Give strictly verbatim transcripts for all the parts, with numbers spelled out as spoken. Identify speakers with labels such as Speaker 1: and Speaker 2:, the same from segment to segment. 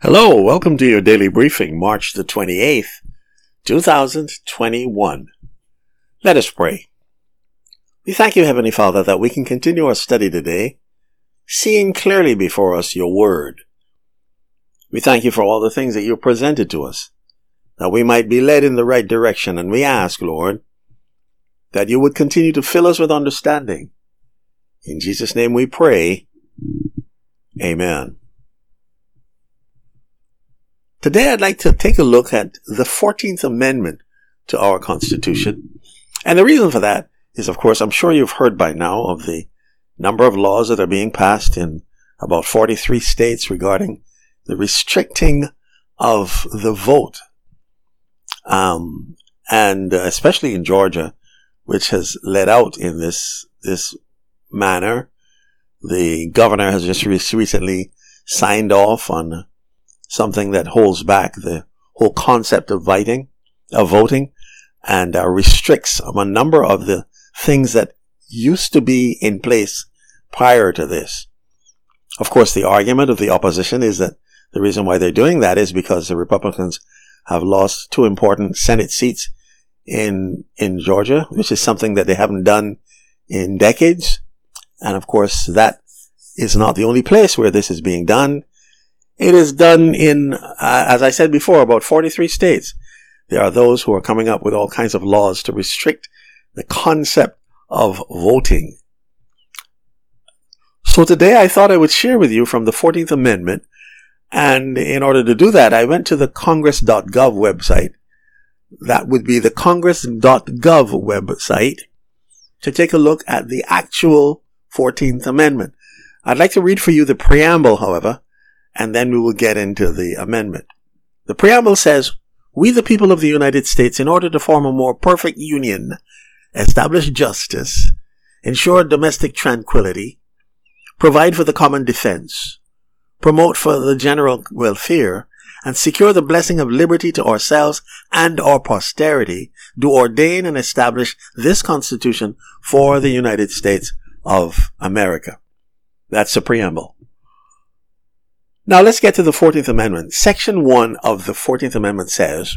Speaker 1: Hello, welcome to your daily briefing, March the twenty-eighth, two thousand twenty-one. Let us pray. We thank you, Heavenly Father, that we can continue our study today, seeing clearly before us your word. We thank you for all the things that you presented to us, that we might be led in the right direction, and we ask, Lord, that you would continue to fill us with understanding. In Jesus' name we pray. Amen. Today I'd like to take a look at the fourteenth Amendment to our Constitution. And the reason for that is, of course, I'm sure you've heard by now of the number of laws that are being passed in about forty-three states regarding the restricting of the vote. Um, and uh, especially in Georgia, which has led out in this, this manner. The governor has just re- recently signed off on something that holds back the whole concept of voting, of voting, and uh, restricts a number of the things that used to be in place prior to this. Of course, the argument of the opposition is that the reason why they're doing that is because the Republicans have lost two important Senate seats in in Georgia, which is something that they haven't done in decades. And of course, that is not the only place where this is being done. It is done in, uh, as I said before, about forty-three states. There are those who are coming up with all kinds of laws to restrict the concept of voting. So today I thought I would share with you from the fourteenth Amendment. And in order to do that, I went to the congress dot gov website. That would be the congress dot gov website to take a look at the actual fourteenth Amendment. I'd like to read for you the preamble, however, and then we will get into the amendment. The preamble says, "We, the people of the United States, in order to form a more perfect union, establish justice, ensure domestic tranquility, provide for the common defense, promote for the general welfare, and secure the blessing of liberty to ourselves and our posterity, do ordain and establish this Constitution for the United States of America." That's the preamble. Now let's get to the fourteenth Amendment. Section one of the fourteenth Amendment says,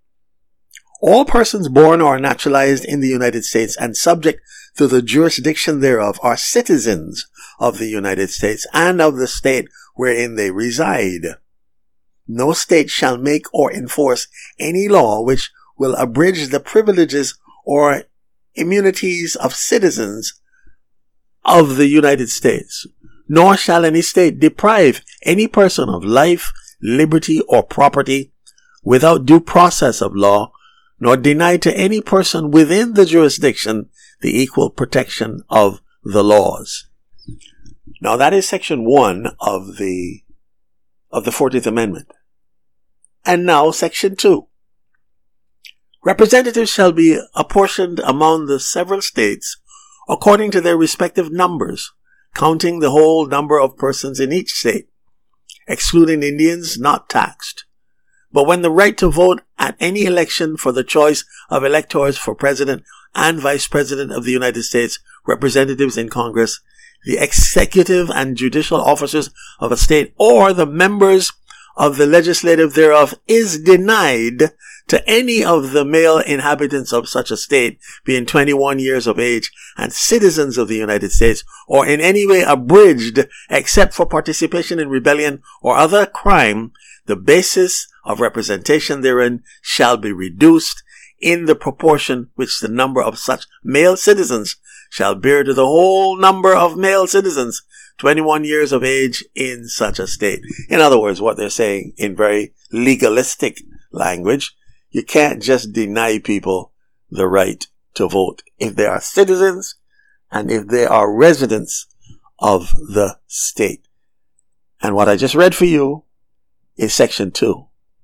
Speaker 1: "All persons born or naturalized in the United States and subject to the jurisdiction thereof are citizens of the United States and of the state wherein they reside. No state shall make or enforce any law which will abridge the privileges or immunities of citizens of the United States. Nor shall any state deprive any person of life, liberty, or property without due process of law, nor deny to any person within the jurisdiction the equal protection of the laws." Now that is section one of the, of the fourteenth Amendment. And now section two. "Representatives shall be apportioned among the several states according to their respective numbers, counting the whole number of persons in each state, excluding Indians not taxed. But when the right to vote at any election for the choice of electors for President and Vice President of the United States, representatives in Congress, the executive and judicial officers of a state, or the members of the legislative thereof is denied to any of the male inhabitants of such a state, being twenty-one years of age and citizens of the United States, or in any way abridged except for participation in rebellion or other crime, the basis of representation therein shall be reduced in the proportion which the number of such male citizens shall bear to the whole number of male citizens twenty-one years of age in such a state." In other words, what they're saying in very legalistic language, you can't just deny people the right to vote if they are citizens and if they are residents of the state. And what I just read for you is section two.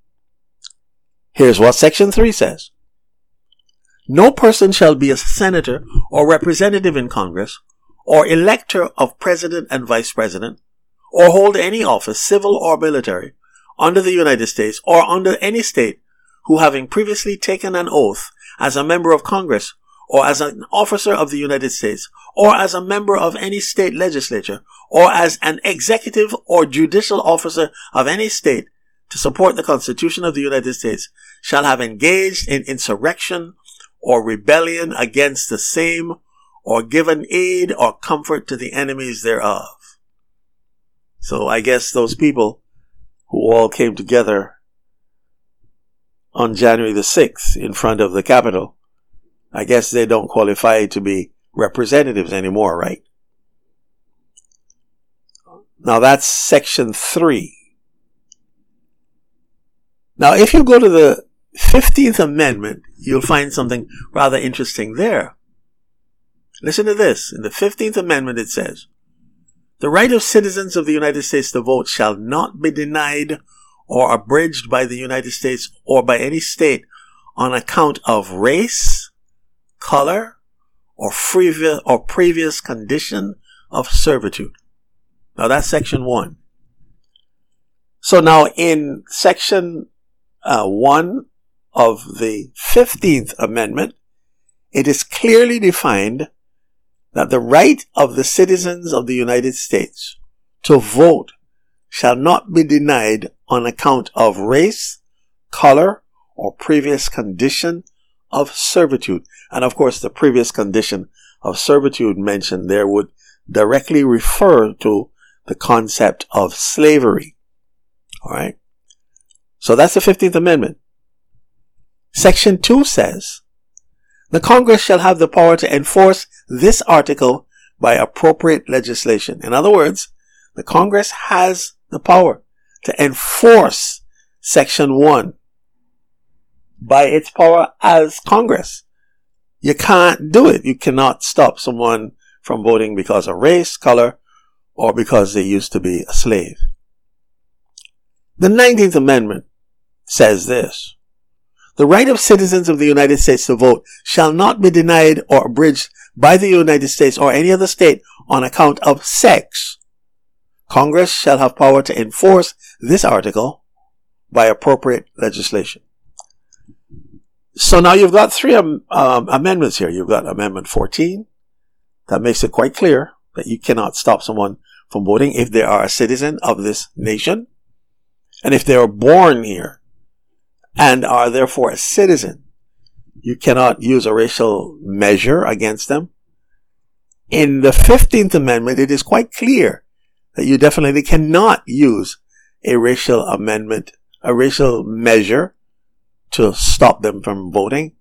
Speaker 1: Here's what section three says. "No person shall be a senator or representative in Congress, or elector of president and vice president, or hold any office, civil or military, under the United States or under any state, who having previously taken an oath as a member of Congress, or as an officer of the United States, or as a member of any state legislature, or as an executive or judicial officer of any state, to support the Constitution of the United States shall have engaged in insurrection or rebellion against the same, or given aid or comfort to the enemies thereof. So I guess those people who all came together on January the sixth in front of the Capitol, I guess they don't qualify to be representatives anymore, right? Now that's section three. Now if you go to the fifteenth Amendment, you'll find something rather interesting there. Listen to this. In the fifteenth Amendment it says, "The right of citizens of the United States to vote shall not be denied or abridged by the United States or by any state on account of race, color, or previous, or previous condition of servitude." Now that's section one. So now in section uh, one of the fifteenth Amendment, it is clearly defined that the right of the citizens of the United States to vote shall not be denied on account of race, color, or previous condition of servitude. And of course, the previous condition of servitude mentioned there would directly refer to the concept of slavery. All right. So that's the fifteenth Amendment. Section two says, "The Congress shall have the power to enforce this article by appropriate legislation." In other words, the Congress has the power to enforce section one by its power as Congress. You can't do it. You cannot stop someone from voting because of race, color, or because they used to be a slave. The nineteenth Amendment says this: "The right of citizens of the United States to vote shall not be denied or abridged by the United States or any other state on account of sex. Congress shall have power to enforce this article by appropriate legislation." So now you've got three um, um, amendments here. You've got Amendment fourteen that makes it quite clear that you cannot stop someone from voting if they are a citizen of this nation and if they are born here and are therefore a citizen. You cannot use a racial measure against them. In the fifteenth Amendment, it is quite clear that you definitely cannot use a racial amendment, a racial measure to stop them from voting.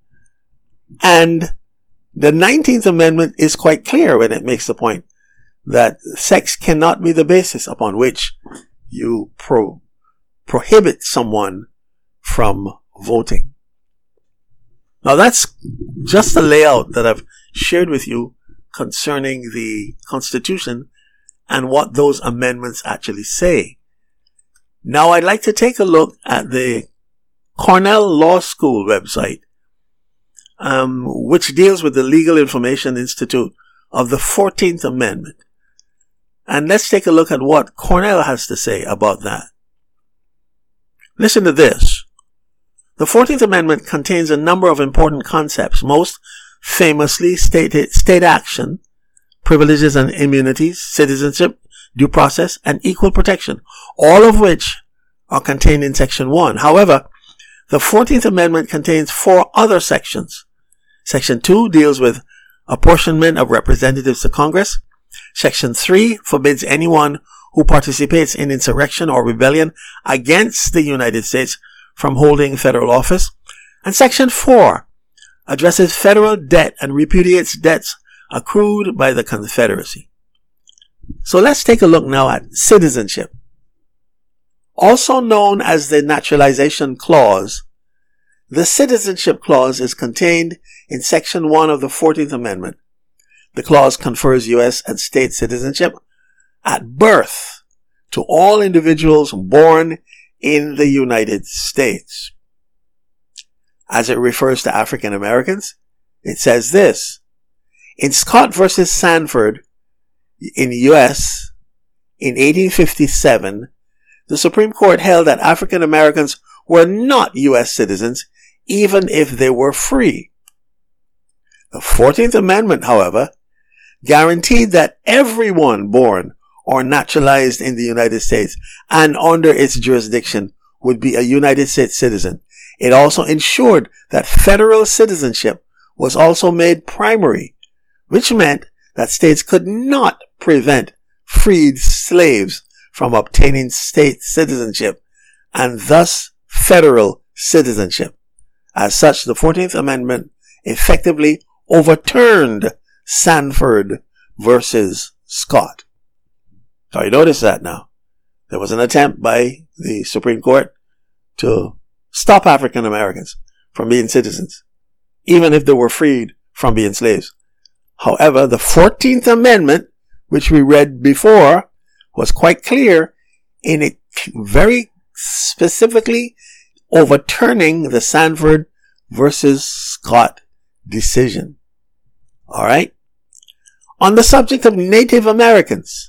Speaker 1: And the nineteenth Amendment is quite clear when it makes the point that sex cannot be the basis upon which you pro- prohibit someone from voting. Now that's just the layout that I've shared with you concerning the Constitution and what those amendments actually say. Now I'd like to take a look at the Cornell Law School website, um, which deals with the Legal Information Institute of the fourteenth Amendment. And let's take a look at what Cornell has to say about that. Listen to this. The fourteenth Amendment contains a number of important concepts, most famously state, state action, privileges and immunities, citizenship, due process, and equal protection, all of which are contained in Section one. However, the fourteenth Amendment contains four other sections. Section two deals with apportionment of representatives to Congress. Section three forbids anyone who participates in insurrection or rebellion against the United States from holding federal office. And Section four addresses federal debt and repudiates debts accrued by the Confederacy. So let's take a look now at citizenship. Also known as the Naturalization Clause, the Citizenship Clause is contained in Section one of the fourteenth Amendment. The clause confers U S and state citizenship at birth to all individuals born in the United States. As it refers to African Americans, it says this: in Scott versus Sanford in the U S in eighteen fifty-seven, the Supreme Court held that African Americans were not U S citizens even if they were free. The fourteenth Amendment, however, guaranteed that everyone born or naturalized in the United States and under its jurisdiction would be a United States citizen. It also ensured that federal citizenship was also made primary, which meant that states could not prevent freed slaves from obtaining state citizenship and thus federal citizenship. As such, the fourteenth Amendment effectively overturned Sanford versus Scott. So you notice that now. There was an attempt by the Supreme Court to stop African Americans from being citizens, even if they were freed from being slaves. However, the fourteenth Amendment, which we read before, was quite clear in it very specifically overturning the Sanford versus Scott decision. All right. On the subject of Native Americans,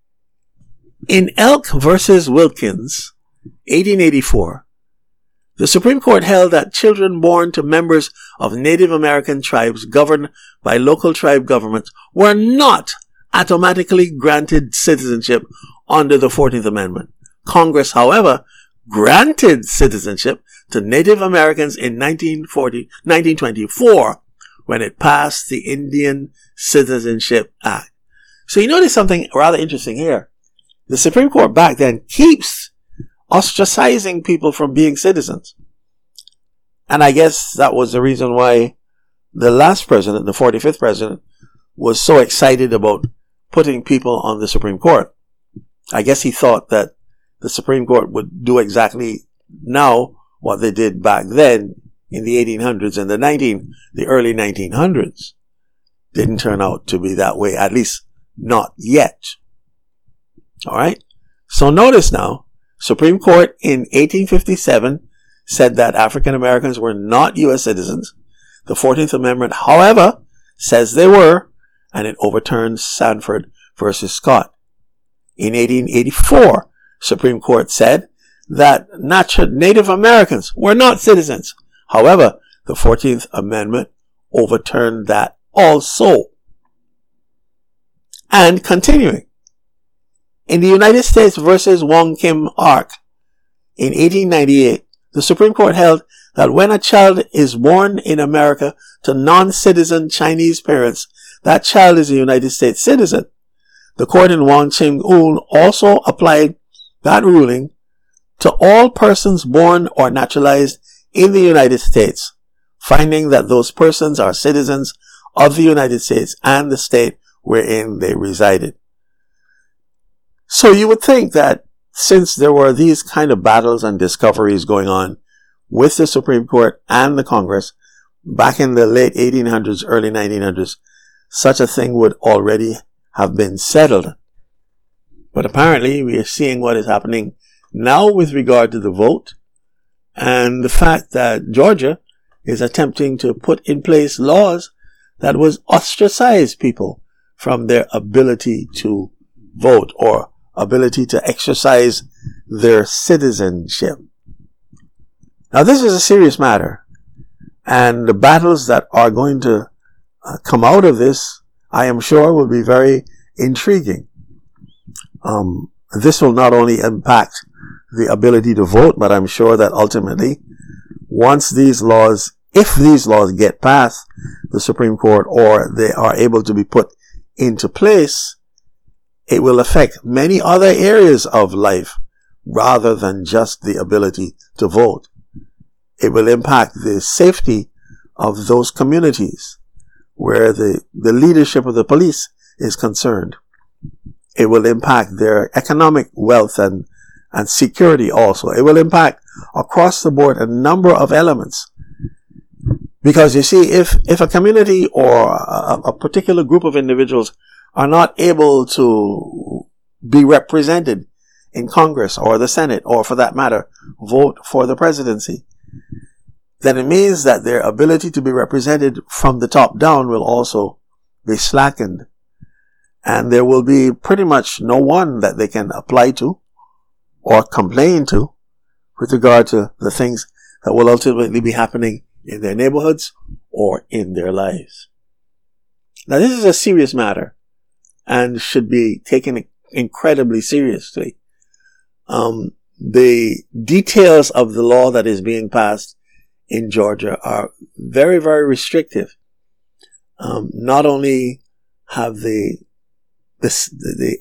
Speaker 1: in Elk versus Wilkins, eighteen eighty-four, the Supreme Court held that children born to members of Native American tribes governed by local tribe governments were not automatically granted citizenship under the fourteenth Amendment. Congress, however, granted citizenship to Native Americans in nineteen forty, nineteen twenty-four when it passed the Indian Citizenship Act. So you notice something rather interesting here. The Supreme Court back then keeps ostracizing people from being citizens. And I guess that was the reason why the last president, the forty-fifth president, was so excited about putting people on the Supreme Court. I guess he thought that the Supreme Court would do exactly now what they did back then in the eighteen hundreds and the nineteen, the early nineteen hundreds. Didn't turn out to be that way, at least not yet. All right. So notice now, Supreme Court in eighteen fifty-seven said that African Americans were not U S citizens. The fourteenth Amendment, however, says they were, and it overturned Sanford versus Scott. In eighteen eighty-four, Supreme Court said that Native Americans were not citizens. However, the fourteenth Amendment overturned that also. And continuing, in the United States versus Wong Kim Ark in eighteen ninety-eight, the Supreme Court held that when a child is born in America to non-citizen Chinese parents, that child is a United States citizen. The court in Wong Ching Un also applied that ruling to all persons born or naturalized in the United States, finding that those persons are citizens of the United States and the state wherein they resided. So you would think that since there were these kind of battles and discoveries going on with the Supreme Court and the Congress back in the late eighteen hundreds, early nineteen hundreds, such a thing would already have been settled. But apparently we are seeing what is happening now with regard to the vote and the fact that Georgia is attempting to put in place laws that would ostracize people from their ability to vote or ability to exercise their citizenship. Now this is a serious matter, and the battles that are going to uh, come out of this, I am sure, will be very intriguing. Um, this will not only impact the ability to vote, but I'm sure that ultimately, once these laws, if these laws get past the Supreme Court or they are able to be put into place, it will affect many other areas of life rather than just the ability to vote. It will impact the safety of those communities where the, the leadership of the police is concerned. It will impact their economic wealth and, and security also. It will impact across the board a number of elements. Because you see, if, if a community or a, a particular group of individuals are not able to be represented in Congress or the Senate, or for that matter, vote for the presidency, then it means that their ability to be represented from the top down will also be slackened. And there will be pretty much no one that they can apply to or complain to with regard to the things that will ultimately be happening in their neighborhoods or in their lives. Now, this is a serious matter and should be taken incredibly seriously. Um, the details of the law that is being passed in Georgia are very, very restrictive. Um, not only have the, the, the,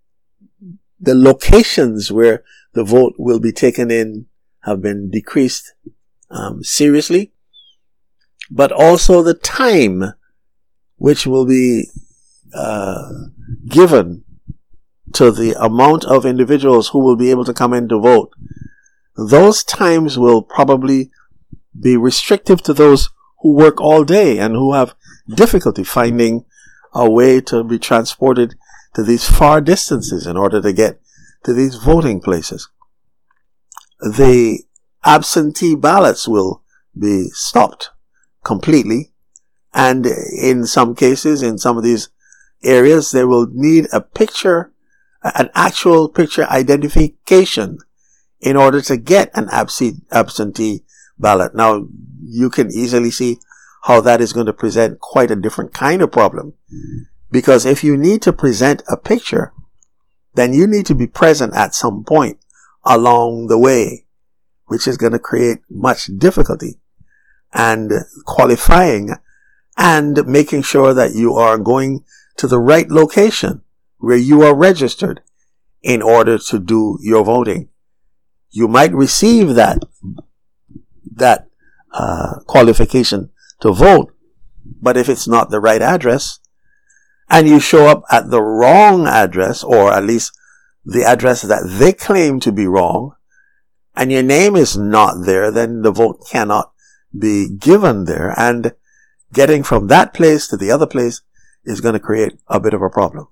Speaker 1: the locations where the vote will be taken in have been decreased um, seriously, but also the time which will be uh, given to the amount of individuals who will be able to come in to vote. Those times will probably be restrictive to those who work all day and who have difficulty finding a way to be transported to these far distances in order to get to these voting places. The absentee ballots will be stopped completely, and in some cases, in some of these areas, they will need a picture, an actual picture identification in order to get an absentee ballot. Now, you can easily see how that is going to present quite a different kind of problem, because if you need to present a picture, then you need to be present at some point along the way, which is going to create much difficulty and qualifying and making sure that you are going to the right location where you are registered in order to do your voting. You might receive that, that, uh, qualification to vote, but if it's not the right address and you show up at the wrong address, or at least the address that they claim to be wrong, and your name is not there, then the vote cannot be given there, and getting from that place to the other place is going to create a bit of a problem.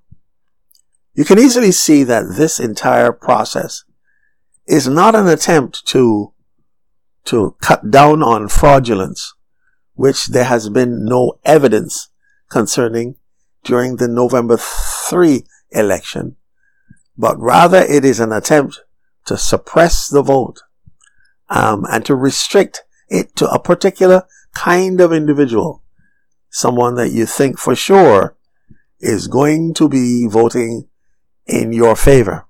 Speaker 1: You can easily see that this entire process is not an attempt to to cut down on fraudulence, which there has been no evidence concerning during the November third election, but rather it is an attempt to suppress the vote um, and to restrict it to a particular kind of individual, someone that you think for sure is going to be voting in your favor.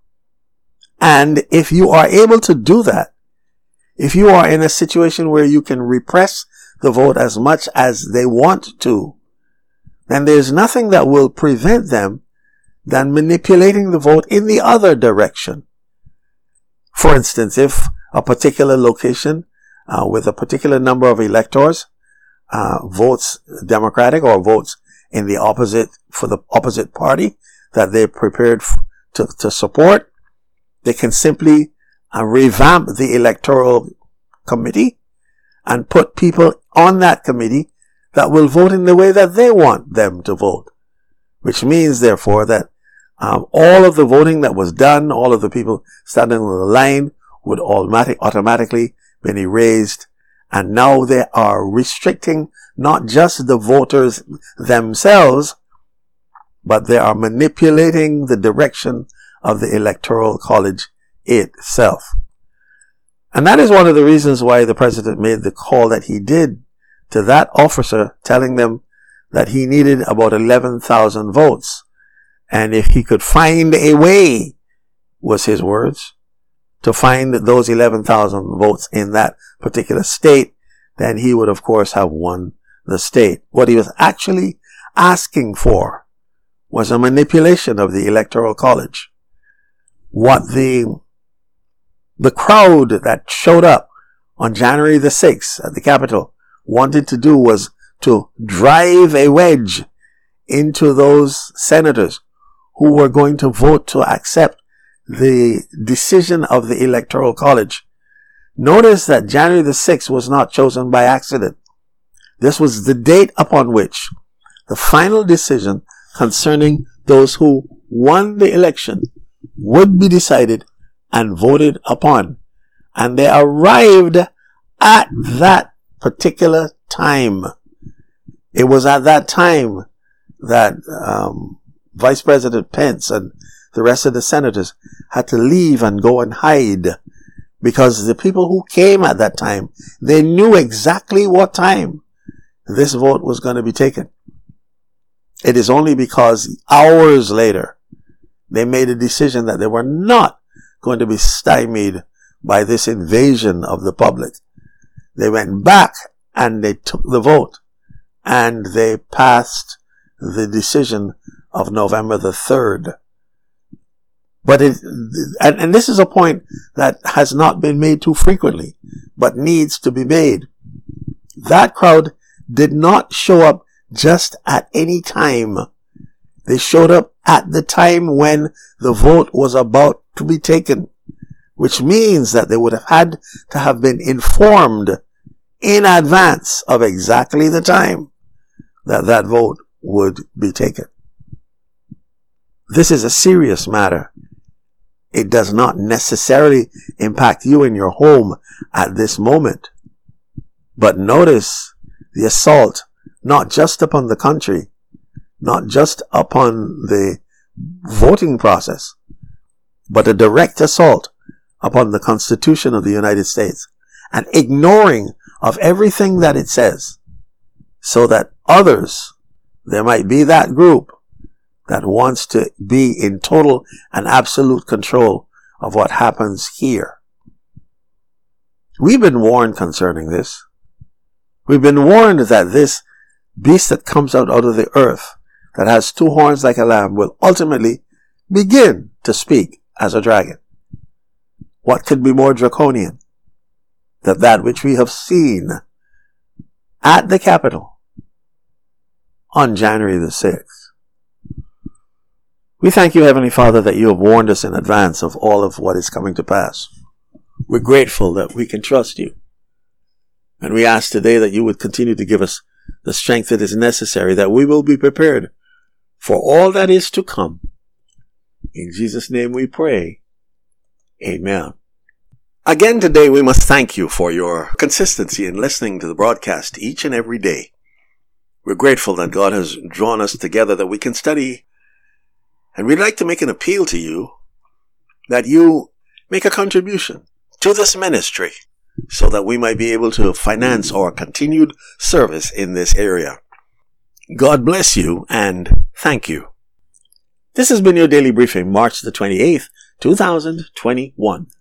Speaker 1: And if you are able to do that, if you are in a situation where you can repress the vote as much as they want to, then there's nothing that will prevent them than manipulating the vote in the other direction. For instance, if a particular location uh, with a particular number of electors uh, votes Democratic or votes in the opposite, for the opposite party that they're prepared f- to, to support, they can simply uh, revamp the electoral committee and put people on that committee that will vote in the way that they want them to vote. Which means, therefore, that um, all of the voting that was done, all of the people standing on the line would automatic, automatically been erased. And now they are restricting not just the voters themselves, but they are manipulating the direction of the Electoral College itself. And that is one of the reasons why the president made the call that he did to that officer, telling them that he needed about eleven thousand votes. And if he could find a way, was his words, to find those eleven thousand votes in that particular state, then he would, of course, have won the state. What he was actually asking for was a manipulation of the Electoral College. What the, the crowd that showed up on January the sixth at the Capitol wanted to do was to drive a wedge into those senators who were going to vote to accept the decision of the Electoral College. Notice that January the sixth was not chosen by accident. This was the date upon which the final decision concerning those who won the election would be decided and voted upon. And they arrived at that particular time. It was at that time that um, Vice President Pence and the rest of the senators had to leave and go and hide, because the people who came at that time, they knew exactly what time this vote was going to be taken. It is only because hours later they made a decision that they were not going to be stymied by this invasion of the public. They went back and they took the vote and they passed the decision of November the third. But it, and, and this is a point that has not been made too frequently, but needs to be made. That crowd did not show up just at any time. They showed up at the time when the vote was about to be taken, which means that they would have had to have been informed in advance of exactly the time that that vote would be taken. This is a serious matter. It does not necessarily impact you in your home at this moment. But notice the assault, not just upon the country, not just upon the voting process, but a direct assault upon the Constitution of the United States, and ignoring of everything that it says, so that others, there might be that group that wants to be in total and absolute control of what happens here. We've been warned concerning this. We've been warned that this beast that comes out, out of the earth, that has two horns like a lamb, will ultimately begin to speak as a dragon. What could be more draconian than that which we have seen at the Capitol on January the sixth? We thank you, Heavenly Father, that you have warned us in advance of all of what is coming to pass. We're grateful that we can trust you. And we ask today that you would continue to give us the strength that is necessary, that we will be prepared for all that is to come. In Jesus' name we pray. Amen. Again today, we must thank you for your consistency in listening to the broadcast each and every day. We're grateful that God has drawn us together that we can study. And we'd like to make an appeal to you that you make a contribution to this ministry so that we might be able to finance our continued service in this area. God bless you and thank you. This has been your daily briefing, March the twenty-eighth, two thousand twenty-one.